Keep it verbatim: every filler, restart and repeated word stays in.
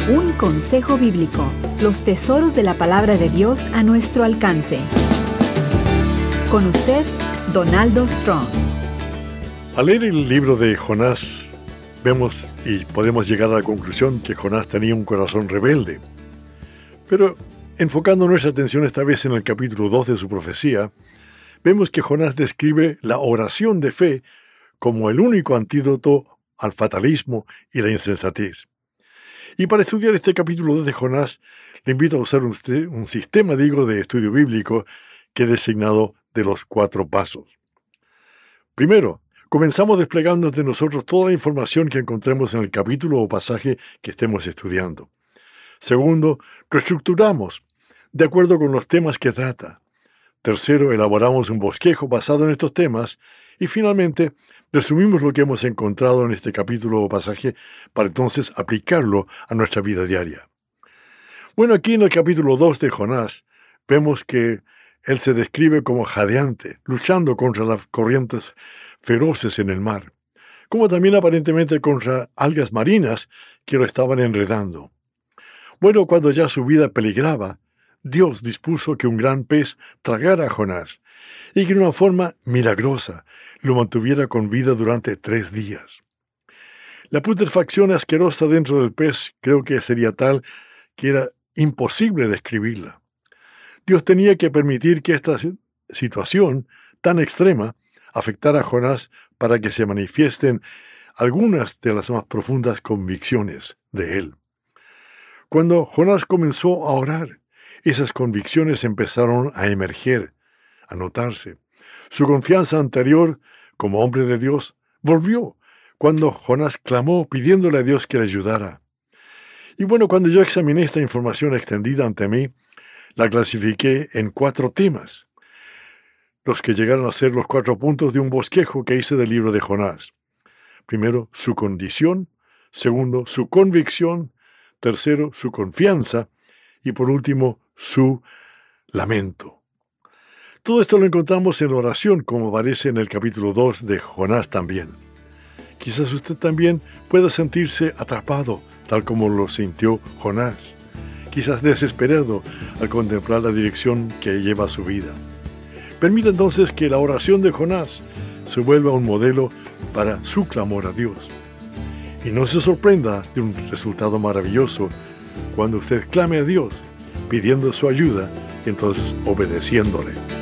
Un consejo bíblico. Los tesoros de la palabra de Dios a nuestro alcance. Con usted, Donaldo Strong. Al leer el libro de Jonás, vemos y podemos llegar a la conclusión que Jonás tenía un corazón rebelde. Pero, enfocando nuestra atención esta vez en el capítulo dos de su profecía, vemos que Jonás describe la oración de fe como el único antídoto al fatalismo y la insensatez. Y para estudiar este capítulo dos de Jonás, le invito a usar un, un sistema, digo, de estudio bíblico que he designado de los cuatro pasos. Primero, comenzamos desplegando ante nosotros toda la información que encontremos en el capítulo o pasaje que estemos estudiando. Segundo, reestructuramos de acuerdo con los temas que trata. Tercero, elaboramos un bosquejo basado en estos temas. Y finalmente, resumimos lo que hemos encontrado en este capítulo o pasaje para entonces aplicarlo a nuestra vida diaria. Bueno, aquí en el capítulo dos de Jonás, vemos que él se describe como jadeante, luchando contra las corrientes feroces en el mar, como también aparentemente contra algas marinas que lo estaban enredando. Bueno, cuando ya su vida peligraba, Dios dispuso que un gran pez tragara a Jonás y que de una forma milagrosa lo mantuviera con vida durante tres días. La putrefacción asquerosa dentro del pez creo que sería tal que era imposible describirla. Dios tenía que permitir que esta situación tan extrema afectara a Jonás para que se manifiesten algunas de las más profundas convicciones de él. Cuando Jonás comenzó a orar, esas convicciones empezaron a emerger, a notarse. Su confianza anterior, como hombre de Dios, volvió cuando Jonás clamó pidiéndole a Dios que le ayudara. Y bueno, cuando yo examiné esta información extendida ante mí, la clasifiqué en cuatro temas, los que llegaron a ser los cuatro puntos de un bosquejo que hice del libro de Jonás. Primero, su condición. Segundo, su convicción. Tercero, su confianza. Y por último, su lamento. Todo esto lo encontramos en la oración, como aparece en el capítulo dos de Jonás también. Quizás usted también pueda sentirse atrapado, tal como lo sintió Jonás. Quizás desesperado al contemplar la dirección que lleva su vida. Permita entonces que la oración de Jonás se vuelva un modelo para su clamor a Dios. Y no se sorprenda de un resultado maravilloso cuando usted clame a Dios, pidiendo su ayuda y entonces obedeciéndole.